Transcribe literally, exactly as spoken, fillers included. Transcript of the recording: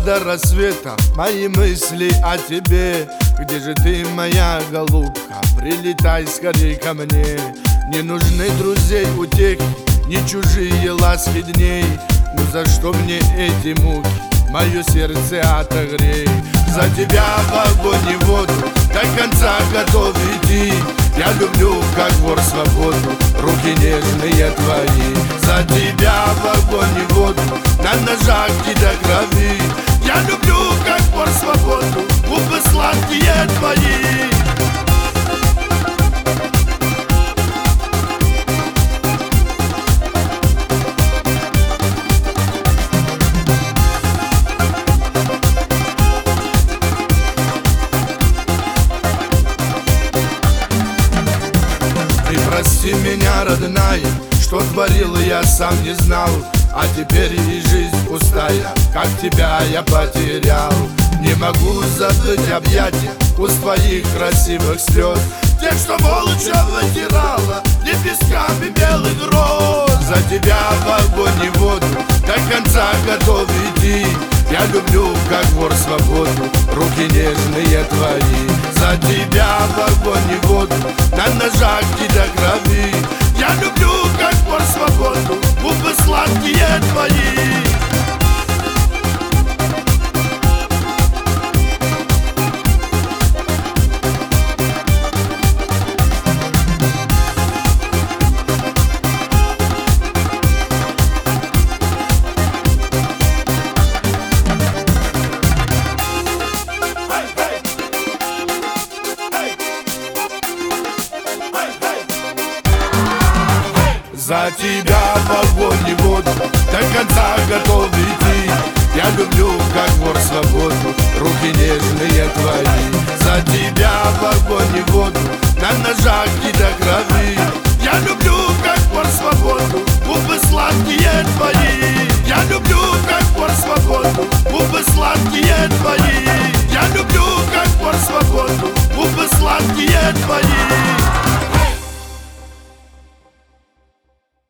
до рассвета мои мысли о тебе. Где же ты, моя голубка? Прилетай скорей ко мне. Не нужны друзей утехи, не чужие ласки дней. Ну за что мне эти муки? Мое сердце отогрей. За тебя в огонь и воду до конца готов идти. Я люблю, как вор, свободу, руки нежные твои. За тебя в огонь и воду, на ножах и до крови. Я люблю, как вор, свободу, губы сладкие твои. Прости меня, родная, что творил я сам не знал. А теперь и жизнь пустая, как тебя я потерял. Не могу забыть объятия уст твоих красивых слез, тех, что молча вытирала лепестками белых роз. За тебя в огонь и воду до конца готов идти. Я люблю, как вор, свободу, руки нежные твои. За тебя в огонь и воду, на ножах и до крови. Я люблю, как вор, свободу, губы сладкие твои. За тебя в огонь и воду до конца готов идти. Я люблю, как вор, свободу, руки нежные твои. За тебя в огонь и воду, на ножах и до крови. Я люблю, как вор, свободу, губы сладкие твои. Я люблю, как вор, свободу, губы сладкие твои. Я люблю, как вор, свободу, губы сладкие твои.